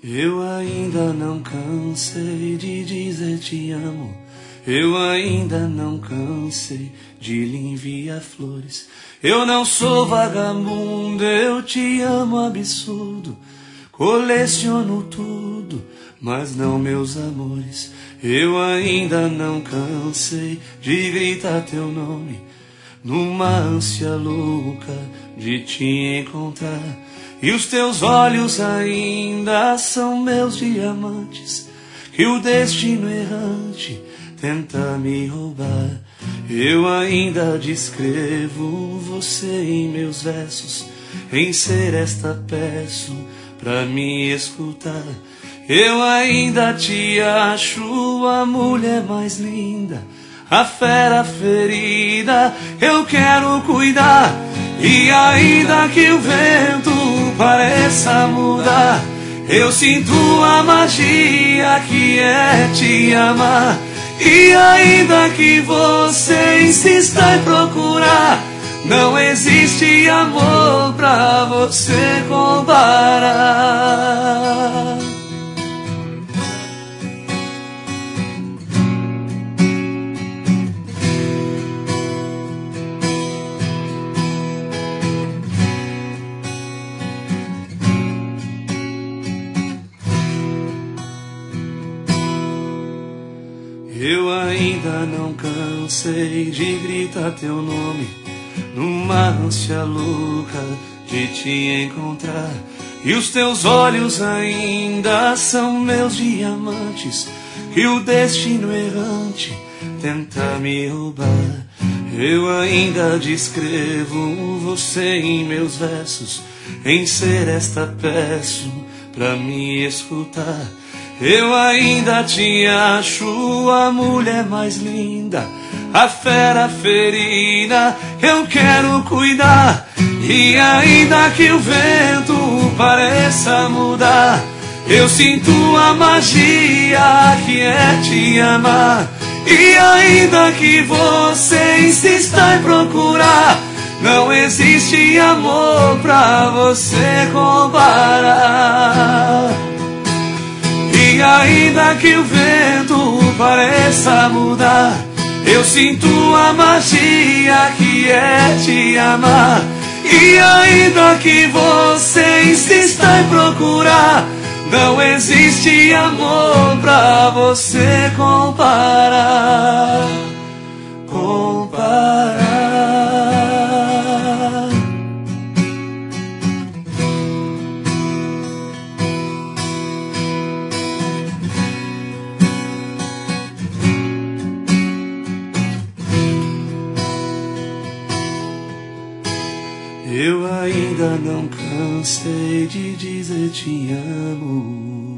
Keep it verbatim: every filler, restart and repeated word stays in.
Eu ainda não cansei de dizer te amo. Eu ainda não cansei de lhe enviar flores. Eu não sou vagabundo, eu te amo absurdo. Coleciono tudo, mas não meus amores. Eu ainda não cansei de gritar teu nome, numa ânsia louca de te encontrar. E os teus olhos ainda são meus diamantes, que o destino errante tenta me roubar. Eu ainda descrevo você em meus versos, em seresta peço pra me escutar. Eu ainda te acho a mulher mais linda, a fera ferida eu quero cuidar. E ainda que o vento pareça mudar, eu sinto a magia que é te amar. E ainda que você insista em procurar, não existe amor pra você comparar. Eu ainda não cansei de gritar teu nome, numa ânsia louca de te encontrar. E os teus olhos ainda são meus diamantes, que o destino errante tenta me roubar. Eu ainda descrevo você em meus versos, em seresta peço pra me escutar. Eu ainda te acho a mulher mais linda, a fera ferida eu quero cuidar. E ainda que o vento pareça mudar, eu sinto a magia que é te amar. E ainda que você insista em procurar, não existe amor pra você comparar. E ainda que o vento pareça mudar, eu sinto a magia que é te amar. E ainda que você insista em procurar, não existe amor pra você comparar. Comparar. Eu ainda não cansei de dizer te amo.